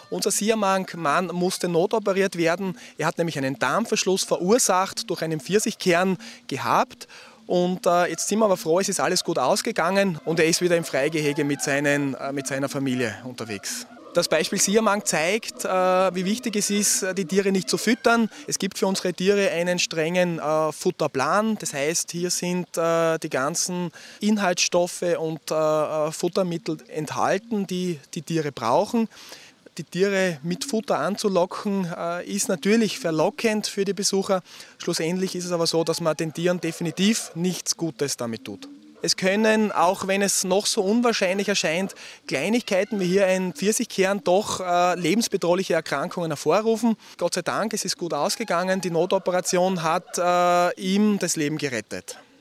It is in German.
Unser Siamank-Mann musste notoperiert werden. Er hat nämlich einen Darmverschluss verursacht durch einen Pfirsichkern gehabt. Und jetzt sind wir aber froh, es ist alles gut ausgegangen und er ist wieder im Freigehege mit seiner Familie unterwegs. Das Beispiel Siamank zeigt, wie wichtig es ist, die Tiere nicht zu füttern. Es gibt für unsere Tiere einen strengen Futterplan. Das heißt, hier sind die ganzen Inhaltsstoffe und Futtermittel enthalten, die die Tiere brauchen. Die Tiere mit Futter anzulocken, ist natürlich verlockend für die Besucher. Schlussendlich ist es aber so, dass man den Tieren definitiv nichts Gutes damit tut. Es können, auch wenn es noch so unwahrscheinlich erscheint, Kleinigkeiten wie hier ein Pfirsichkern doch lebensbedrohliche Erkrankungen hervorrufen. Gott sei Dank, es ist gut ausgegangen. Die Notoperation hat ihm das Leben gerettet.